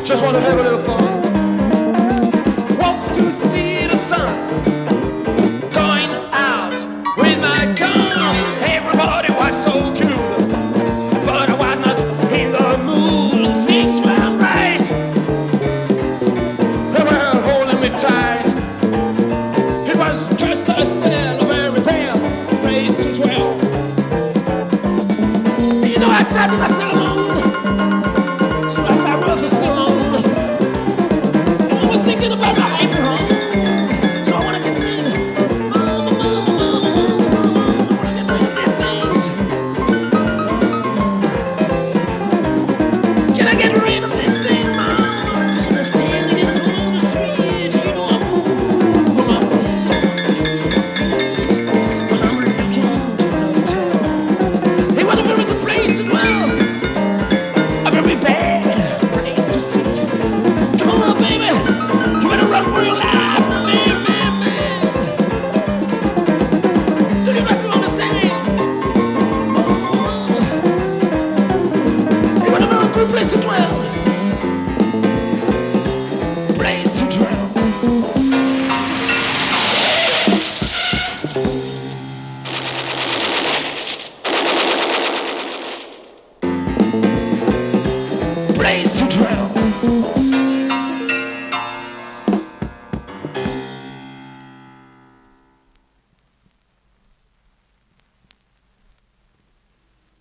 Just want to have a little fun. Want to see the sun. Going out with my gun. Everybody was so cool, but I was not in the mood. Things weren't right. They were holding me tight. It was just a cell of everything, place to dwell. You know, I sat in myself alone. So I sat rough and still alone. And I was thinking about my life at home. So I wanna get rid of these things. Can I get rid of this thing, mom? 'Cause I'm standing in the middle of the street. You know I'm moving for my when I'm looking to hotel. It was a very good place to dwell. A very bad place to see. Come on, baby. You better run for your life, man, man, man. So you have to understand. It was a very good place to dwell. Place to dwell. Place to dwell.